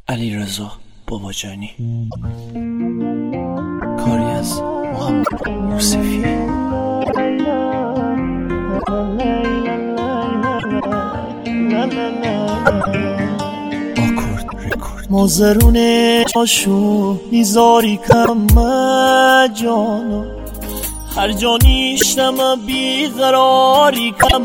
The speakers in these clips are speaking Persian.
علیرضا باباجانی، کاری از محمد یوسفی. مازرونه آشو نیزاری کم جانو، هر جا نیشتم بیقراری کم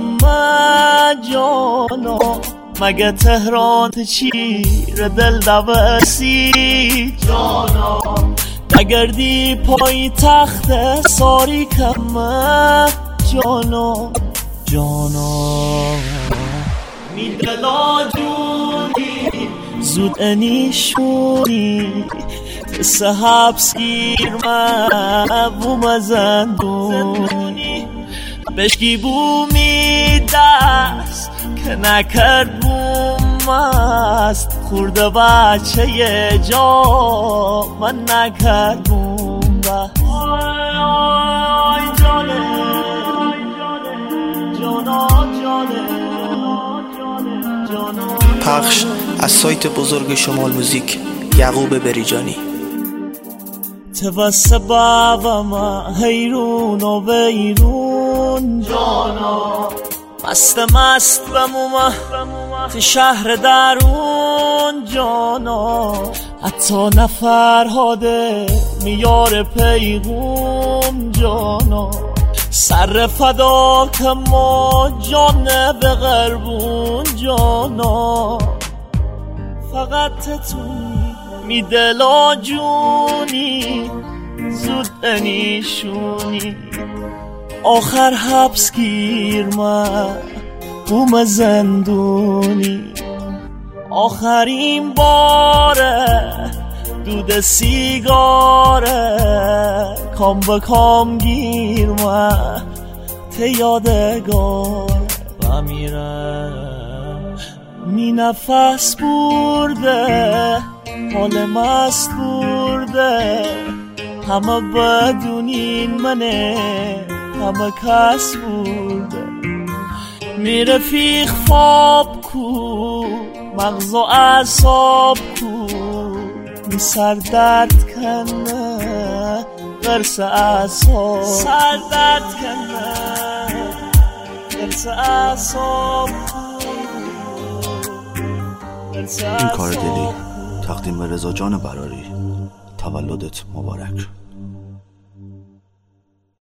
جانو. مگه تهران چیر دل دوستی جانو، نگردی پای تخت ساری کم جانو جانو. می دلا جونی زود انیشونی قصه حبس گیر بوم زندونی، بشکی بومی دست که نکرد بوم است، خورده بچه یه جا من نکرد بوم بست. آی جانه جانا جانه جانا. پخش از سایت بزرگ شمال موزیک، یعقوب بریجانی. توسط بابا هیرون و بیرون جانا، مست بمومه تو شهر درون جانا. حتی نفرهاده میار پیغوم جانا، سر فدا که ما جان به غربون جانا. فقط تتونی می دلا جونی زود انیشونی، آخر حبس گیر من بوم زندونی. آخرین باره دود سیگاره، کام به کام گیر من ته یادگار و میرم. می نفس برده حال مست برده، همه بدونین منه همه کس برده. می رفیق خواب کو مغز و اعصاب کو، می سر درد کنه قرص اعصاب، سر درد کنه قرص اعصاب. این کار دلی تقدیم به رضا جان براری. تولدت مبارک.